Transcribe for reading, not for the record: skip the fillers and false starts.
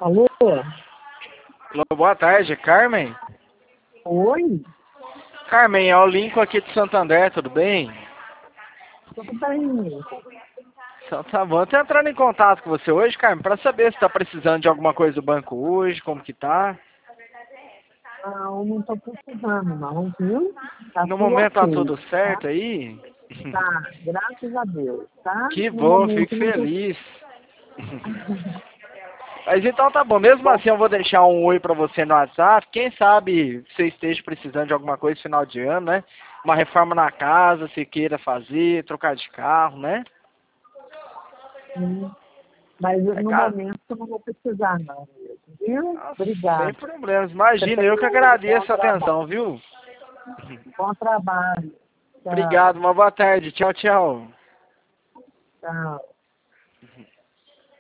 Alô? Alô, boa tarde, Carmen? Oi? Carmen, é o Lincoln aqui de Santander, tudo bem? Tudo bem? Então tá bom. Eu tô entrando em contato com você hoje, Carmen, para saber se tá precisando de alguma coisa do banco hoje, como que tá. Não, não estou precisando não, viu? Tá No tudo momento tá ok, tudo tá? certo aí? Tá, graças a Deus, tá? Que No bom, momento fico não tô... feliz. Mas então tá bom, mesmo Bom, assim eu vou deixar um oi pra você no WhatsApp. Quem sabe você esteja precisando de alguma coisa no final de ano, né? Uma reforma na casa, se queira fazer, trocar de carro, né? sim, mas É, no cara, momento eu não vou precisar não mesmo, viu? nossa, sem Obrigada. problemas. Você Imagina, eu que tem um bom agradeço a atenção, trabalho. viu? Bom trabalho. Obrigado, Tchau, uma boa tarde. Tchau, tchau. tchau.